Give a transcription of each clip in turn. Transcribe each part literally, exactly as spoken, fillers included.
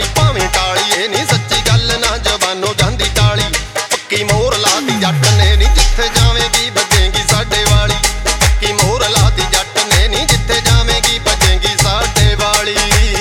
ਭਾਵੇਂ ਟਾਲੀਏ ਨੀ ਸੱਚੀ ਗੱਲ ਨਾ ਜ਼ਬਾਨੋਂ ਜਾਂਦੀ ਟਾਲੀ। ਪੱਕੀ ਮੋਹਰ ਲਾਤੀ ਜੱਟ ਨੇ ਨੀ ਜਿੱਥੇ ਜਾਵੇਂਗੀ ਵੱਜੇਗੀ ਸਾਡੇ ਵਾਲੀ। ਪੱਕੀ ਮੋਹਰ ਲਾਤੀ ਜੱਟ ਨੇ ਨੀ ਜਿੱਥੇ ਜਾਵੇਂਗੀ ਵੱਜੇਗੀ ਸਾਡੇ ਵਾਲੀ।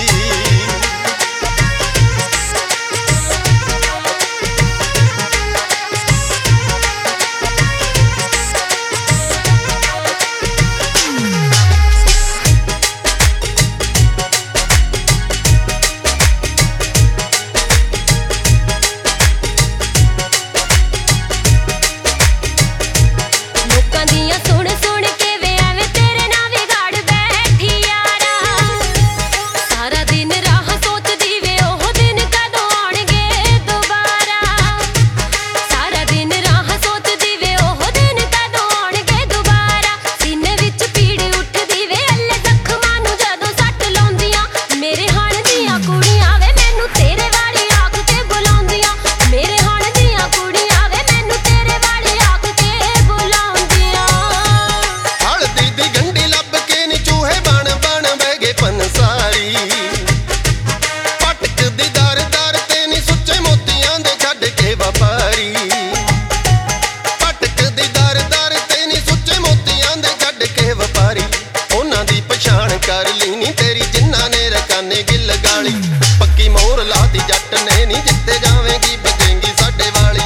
ਕਰ ਲਈ ਨੀ ਤੇਰੀ ਜਿੰਨਾ ਨੇ ਰਕਾਨੇ ਗਿੱਲ ਗਾਲੀ। ਪੱਕੀ ਮੋਹਰ ਲਾਤੀ ਜੱਟ ਨੇ ਨੀ ਜਿੱਥੇ ਜਾਵੇਂਗੀ ਵੱਜੇਗੀ ਸਾਡੇ ਵਾਲੀ।